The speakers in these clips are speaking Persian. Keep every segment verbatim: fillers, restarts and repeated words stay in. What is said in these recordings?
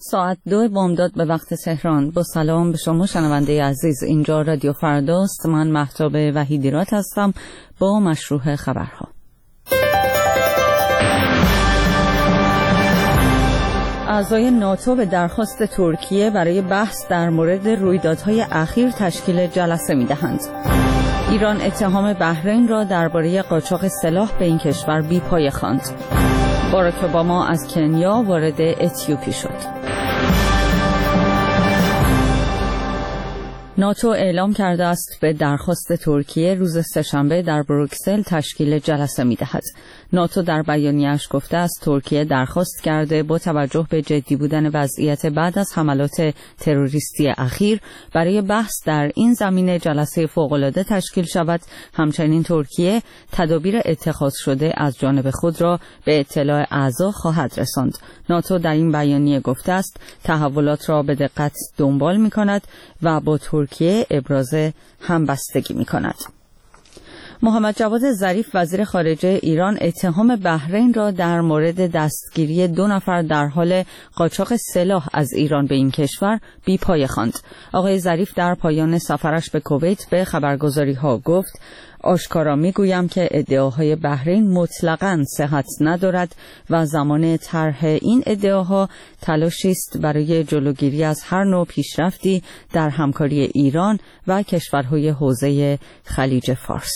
ساعت دو بامداد به وقت تهران. با سلام به شما شنونده عزیز، اینجا رادیو فرداست. من مهتاب وحیدیرات هستم با مشروع خبرها. اعضای ناتو به درخواست ترکیه برای بحث در مورد رویدادهای اخیر تشکیل جلسه می‌دهند. ایران اتهام بحرین را درباره قاچاق سلاح به این کشور بی‌پایه خواند. باراک اوباما از کنیا وارد اتیوپی شد. ناتو اعلام کرده است به درخواست ترکیه روز سه‌شنبه در بروکسل تشکیل جلسه می‌دهد. ناتو در بیانیه‌اش گفته است ترکیه درخواست کرده با توجه به جدی بودن وضعیت بعد از حملات تروریستی اخیر برای بحث در این زمینه جلسه فوق‌العاده تشکیل شود. همچنین ترکیه تدابیر اتخاذ شده از جانب خود را به اطلاع اعضا خواهد رساند. ناتو در این بیانیه گفته است تحولات را به دقت دنبال می‌کند و با ترکیه ابراز همبستگی می‌کند. محمد جواد ظریف وزیر خارجه ایران اتهام بحرین را در مورد دستگیری دو نفر در حال قاچاق سلاح از ایران به این کشور بی‌پایه خواند. آقای ظریف در پایان سفرش به کویت به خبرگزاری‌ها گفت: آشکارا میگویم که ادعاهای بحرین مطلقاً صحت ندارد و زمان طرح این ادعاها تلاشی است برای جلوگیری از هر نوع پیشرفتی در همکاری ایران و کشورهای حوزه خلیج فارس.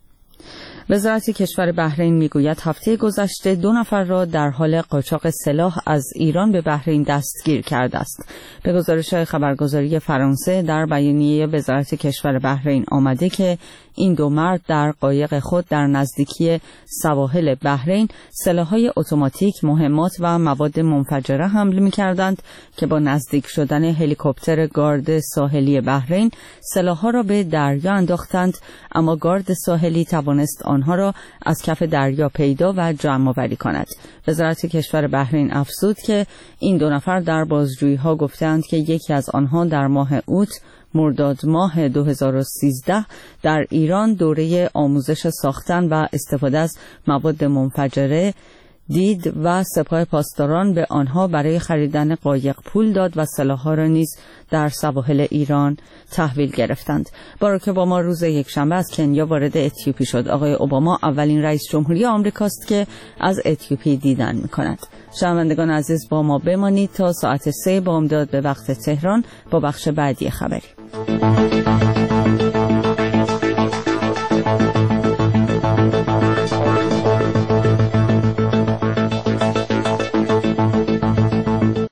وزارت کشور بحرین میگوید هفته گذشته دو نفر را در حال قاچاق سلاح از ایران به بحرین دستگیر کرده است. به گزارش خبرگزاری فرانسه در بیانیه وزارت کشور بحرین آمده که این دو مرد در قایق خود در نزدیکی سواحل بحرین سلاح‌های اتوماتیک، مهمات و مواد منفجره حمل می‌کردند که با نزدیک شدن هلیکوپتر گارد ساحلی بحرین سلاح‌ها را به دریا انداختند، اما گارد ساحلی توانست آنها را از کف دریا پیدا و جمع‌آوری کند. وزارت کشور بحرین افزود که این دو نفر در بازجویی‌ها گفتند که یکی از آنها در ماه اوت مرداد ماه دو هزار و سیزده در ایران دوره آموزش ساختن و استفاده از مواد منفجره دید و سپاه پاسداران به آنها برای خریدن قایق پول داد و سلاح‌ها را نیز در سواحل ایران تحویل گرفتند. باراک اوباما روز یکشنبه از کنیا وارد اتیوپی شد. آقای اوباما اولین رئیس جمهوری آمریکاست که از اتیوپی دیدن می‌کند. شنوندگان عزیز با ما بمانید تا ساعت سه بامداد به وقت تهران با بخش بعدی خبری.